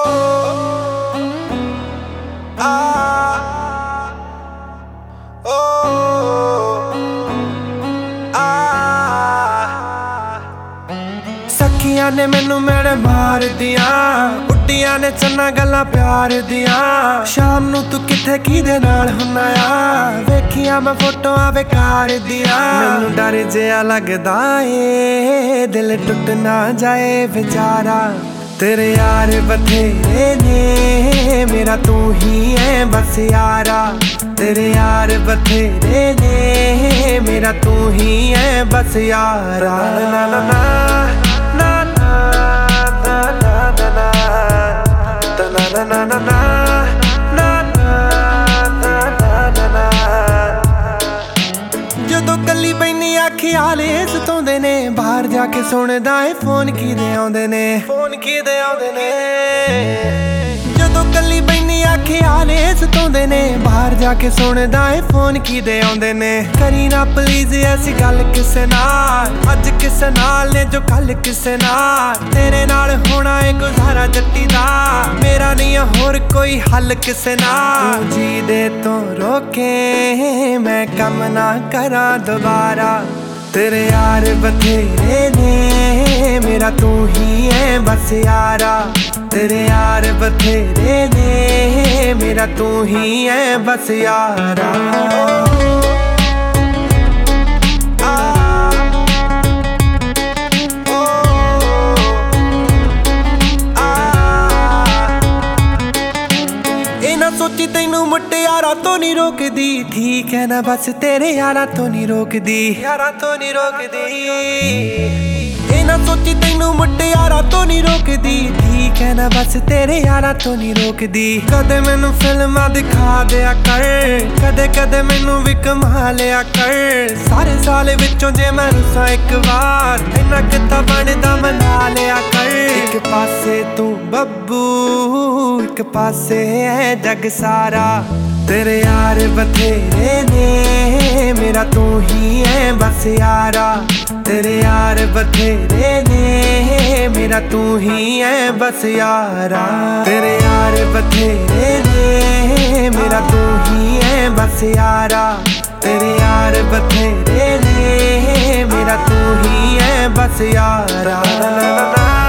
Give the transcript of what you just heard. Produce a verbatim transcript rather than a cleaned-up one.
सखियां ने मैनू मेरे मार दिया, बुड्डियां ने चन्ना गल्लां प्यार दिया। शाम नू तू किथे किदे नाल हुन्ना आ, वेखिया मैं फोटोआं बेकार दिया। मैनू डर जिहा लगदा ए दिल टुट ना जाए बेचारा। तेरे यार बथेरे ने मेरा तू ही है बस यारा। तेरे यार बथेरे ने मेरा तू ही है बस यारा। ना ना ना ना ना ना ना ना ना ना ना ना ਜਦੋਂ ਕੱਲੀ ਬੈਨੀ ਆ ਖਿਆਲੇ ਸਤਾਉਂਦੇ ਨੇ। ਬਾਹਰ ਜਾ ਕੇ ਸੁਣਦਾ ਏ ਫੋਨ ਕਿਦੇ ਆਉਂਦੇ ਨੇ, ਫੋਨ ਕਿਦੇ ਆਉਂਦੇ ਨੇ। ਜਦੋਂ ਕੱਲੀ ਬੈਨੀ ਆ ਖਿਆਲੇ ਸਤਾਉਂਦੇ ਨੇ। ਬਾਹਰ ਜਾ ਕੇ ਸੁਣਦਾ ਏ ਫੋਨ ਕਿਦੇ ਆਉਂਦੇ ਨੇ। ਕਰੀ ਨਾ ਪਲੀਜ਼ ਐਸੀ ਗੱਲ ਕਿਸੇ ਨਾਲ, ਅੱਜ ਕਿਸੇ ਨਾਲ ਨੇ ਜੋ ਕੱਲ ਕਿਸੇ ਨਾਲ। ਤੇਰੇ ਨਾਲ ਹੋਣਾ ਏ ਗੁਜ਼ਾਰਾ ਜੱਟੀ ਦਾ, ਮੇਰਾ ਨਹੀਂ ਹੋਰ ਕੋਈ ਹੱਲ ਕਿਸੇ ਨਾਲ। ਜੀ ਦੇ ਤੋਂ ਰੋਕੇ ਮੈਂ ਕੰਮ ਨਾ ਕਰਾਂ दोबारा। तेरे यार बथेरे ने मेरा तू ही है बस यारा। तेरे यार बथेरे ने मेरा तू ही है बस यारा। सोची तेनू मुटियारा तो नहीं रोकदी, ठीक है ना बस तेरे यारा तो नहीं रोकदी, यारा तो नहीं रोकदी। ए ना सोची तेनू मुटियारा तो नहीं रोकदी, ठीक है ना बस तेरे यारा तो नहीं रोकदी। कदे मैनू फिल्मां दिखा दिया कर, कदे कदे मैनू भी कमा लिया कर। सारे साल विचों जे मैं रुसां एक बार, इन्ना किता बनदा मना लिया कर। एक पासे तू बब्बू एक पासे है जग सारा। तेरे यार बथेरे ने मेरा तू ही है बस यारा। तेरे यार बथेरे ने मेरा तू ही है बस यारा। तेरे यार बथेरे ने मेरा तू ही है बस यारा। तेरे यार बथेरे ने मेरा तू ही है बस यारा।